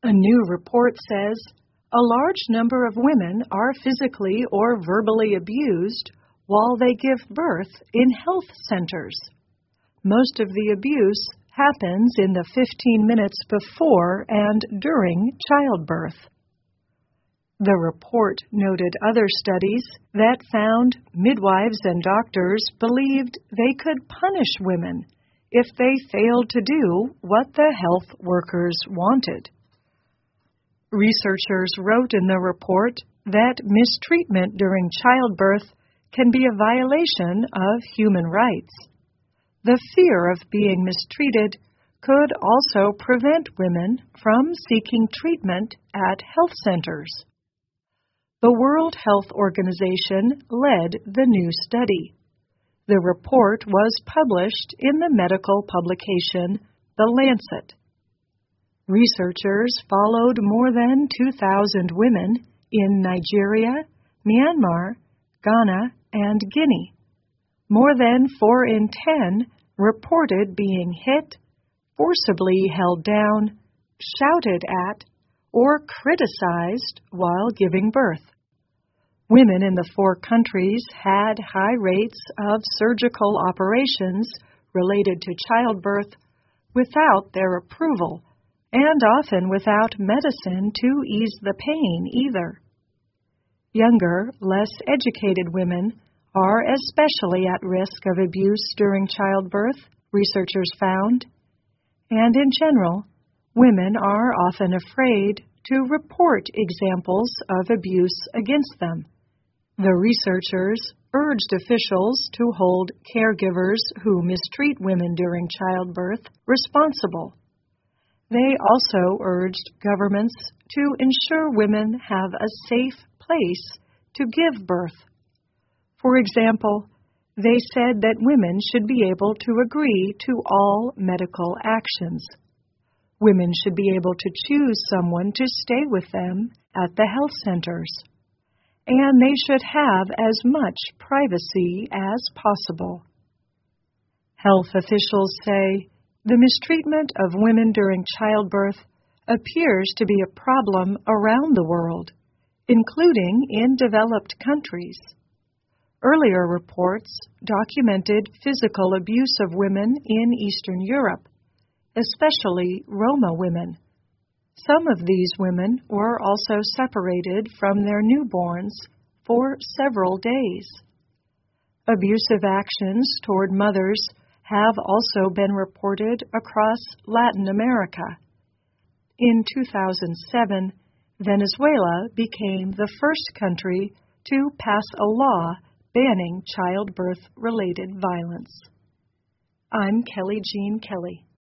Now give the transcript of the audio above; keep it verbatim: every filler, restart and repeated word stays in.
A new report says a large number of women are physically or verbally abused while they give birth in health centers. Most of the abuse happens in the fifteen minutes before and during childbirth. The report noted other studies that found midwives and doctors believed they could punish women if they failed to do what the health workers wanted. Researchers wrote in the report that mistreatment during childbirth can be a violation of human rights. The fear of being mistreated could also prevent women from seeking treatment at health centers. The World Health Organization led the new study. The report was published in the medical publication The Lancet. Researchers followed more than two thousand women in Nigeria, Myanmar, Ghana, and Guinea. More than four in ten reported being hit, forcibly held down, shouted at, or criticized while giving birth. Women in the four countries had high rates of surgical operations related to childbirth without their approval, and often without medicine to ease the pain either. Younger, less educated women are especially at risk of abuse during childbirth, researchers found, and in general, women are often afraid to report examples of abuse against them. The researchers urged officials to hold caregivers who mistreat women during childbirth responsible. They also urged governments to ensure women have a safe place to give birth. For example, they said that women should be able to agree to all medical actions. Women should be able to choose someone to stay with them at the health centers, and they should have as much privacy as possible. Health officials say the mistreatment of women during childbirth appears to be a problem around the world, including in developed countries. Earlier reports documented physical abuse of women in Eastern Europe, especially Roma women. Some of these women were also separated from their newborns for several days. Abusive actions toward mothers have also been reported across Latin America. In two thousand seven, Venezuela became the first country to pass a law banning childbirth-related violence. I'm Kelly Jean Kelly.